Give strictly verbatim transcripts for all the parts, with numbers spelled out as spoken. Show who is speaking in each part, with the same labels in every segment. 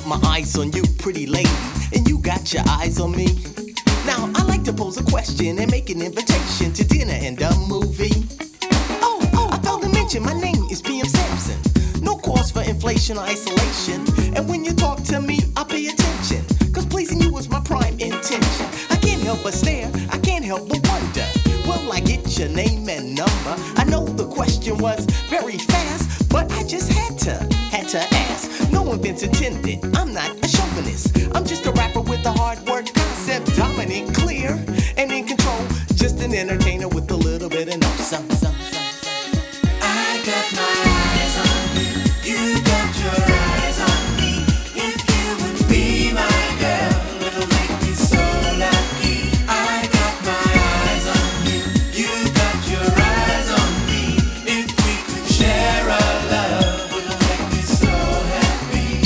Speaker 1: got my eyes on you, pretty lady, and you got your eyes on me. Now, I like to pose a question and make an invitation to dinner and a movie. Oh, oh, I failed to mention my name is P M Sampson. No cause for inflation or isolation. And when you talk to me, I pay attention, cause pleasing you is my prime intention. I can't help but stare, I can't help but wonder, will I get your name and number? I know the question was very fast, but I just had to, had to ask. No offense intended, I'm not a chauvinist. I'm just a rapper with a hard word concept, dominant, clear, and in control. Just an entertainer with a little bit of no some, some, some.
Speaker 2: I got my eyes on you, you got your eyes on me. If you would be my girl, it'll make me so lucky. I got my eyes on you, you got your eyes on me. If we could share our love, it'll make me so happy.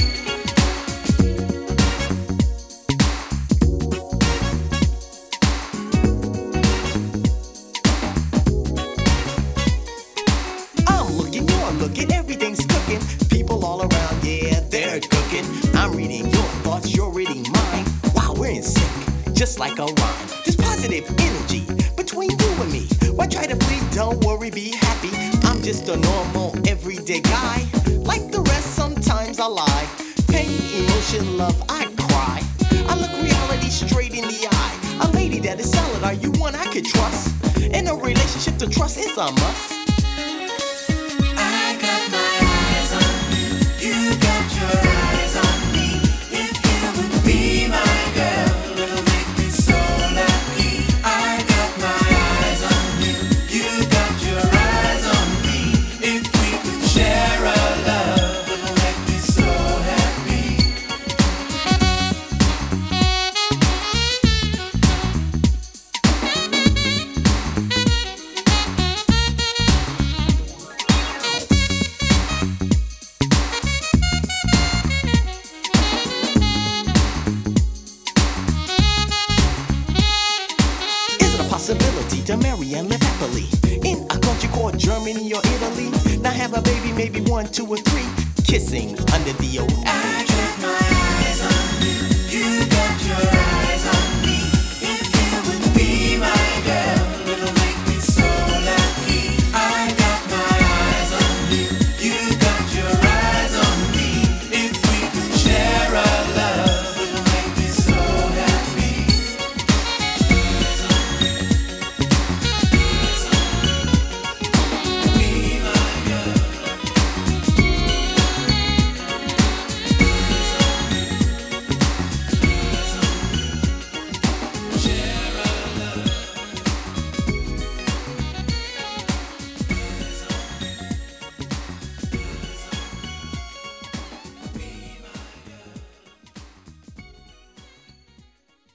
Speaker 1: I'm looking, you're looking, everything's cooking. People all around, yeah, they're cooking. I'm reading your thoughts, you're reading mine. Wow, we're in sync, just like a rhyme. Just positive energy between you and me. Why try to flee? Don't worry, be happy. I'm just a normal, everyday guy. Like the rest, sometimes I lie. Pain, emotion, love, I cry. I look reality straight in the eye. A lady that is solid, are you one I could trust? In a relationship, to trust is a must.
Speaker 2: I got my eyes on you, you got your eyes on me. If you would be my girl, it'll make me so lucky. I got my eyes on you, you got your eyes on me. If we could share our love, it'll make me so happy.
Speaker 1: Is it a possibility to marry and live happily in a country called Germany or Italy? Now have a baby, maybe one, two, or three, kissing under the old apple